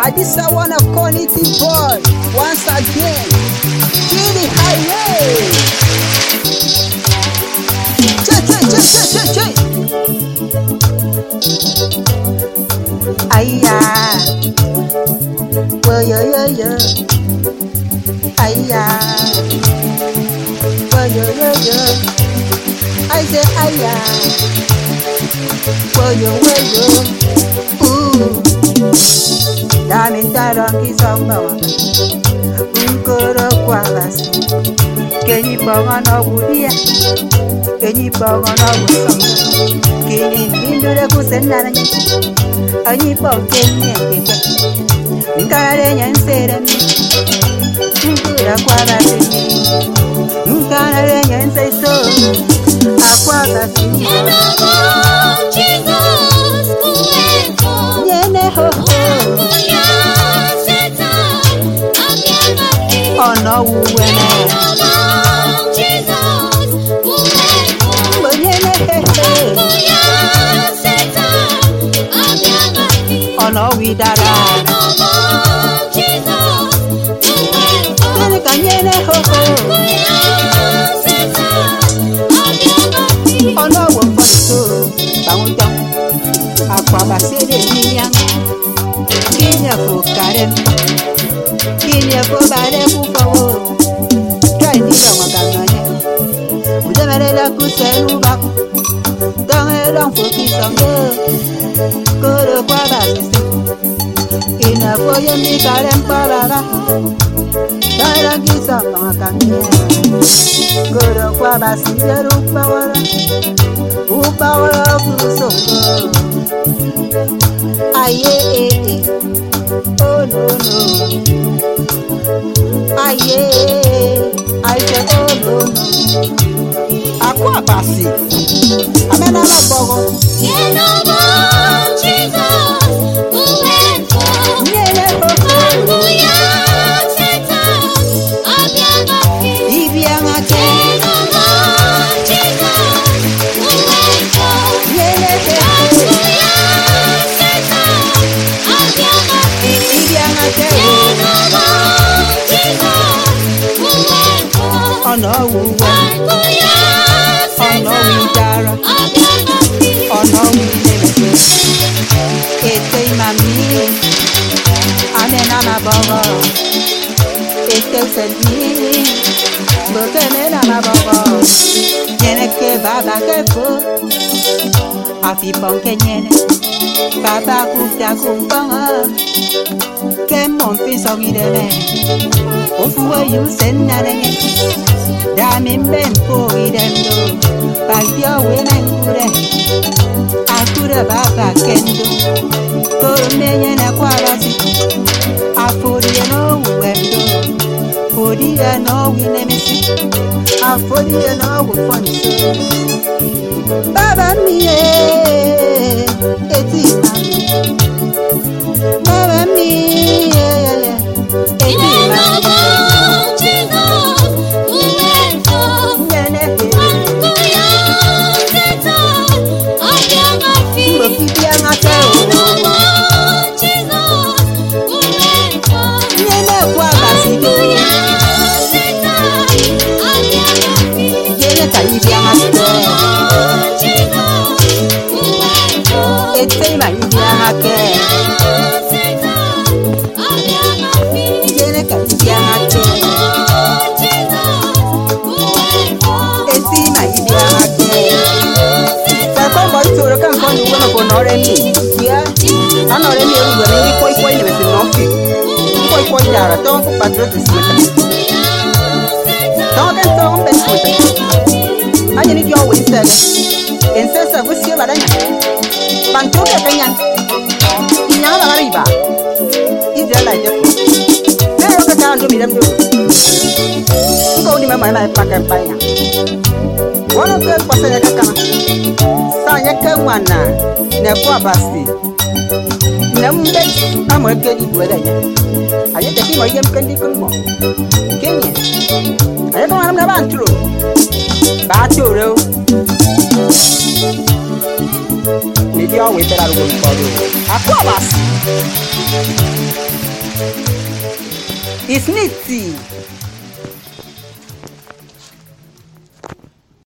This I wanna call it boy once again. Kill the highway. Che. Aya. Yo. Aya. Yo. I say aya. Yo. Ooh. Dame tarangi samba wanga unkoro kwa basi kenyi bonga na budia kenyi bonga na busanga kenyi bindure kusendana nyi anyi bonke nyenge nkare nyensere nkura kwa basi nkare nyense so akwa basi Jesus kuweko nyene ho Ono uwene Jesus kuweko Mwenyene Ono widara Jesus kuweko Nyene kanyene ho Ono wambaso Bawujang Akwa basede niyang Kinya fukaren Kinya fubare kufawo Try niga wakanganya Ujamerela kusenu bako Tange lang fukisango Koro kwa basisi Ina foye mikaren parara Daira kisa wakanganya Koro kwa basisi rupawara Upawara kusongo Aye Oh no Aye I said oh no Akwa basi Amena la bogo Yenobo Jesus kuweko Nyele ho Kuya Satan abiangaki Ibiangake Yenobo Jesus kuweko Nyele he Kuya Satan abiangaki Ibiangake Yenobo Jesus kuweko Ono uwe Kuya Ono Satan widara abiangaki Ono widele Ete mami Amena la bogo Ete senti Bokene la bogo Nyene ke baba ke po Afi bonke nyene Baba kufta kumponga Ke mon fiso gideme Ofuwe yu sendanenge Dami mbenpo gidemdo Bagyo wemenkure Akure baba kendo Kome nyene kwa basi Afori no uwendo Fori no winemisi Afori no ufonso Baba mie Eti mami Baba mie Eti Yenobo mami Jesus kuweko Nyene Kuya Satan abiangaki Mbokibia ngate Yenobo Jesus kuweko Nyene kwa basi Kuya Satan abiangaki Nyene kanyibia ngate Jesus kuweko Eti manibia ngate Satan abiangaki Nyene kanyibia ngate Eti manibia ngate Kakombo itoro kankono uwena ponore mi Ya Anore mi eruwe mi koi nebe sinofi Koi jara tonko patriote simeta Tonko mbe simeta Anye ni diyo we insege Insesa gusiye badanya Pantuke kenyan Inyanga bagariba Israela jefo Nero kata ando midam do Nko uni mama ina paka mpanya Wono ke kwasa ya kakana Sanya ke mwana Ne kwa basi Nambe Amo ke di duwe danya Aye teki mo yem kendi kunmo Kenya Aye kama namna banturo Baturo Nidi always said I was going to follow. Aquabas. It's nitty.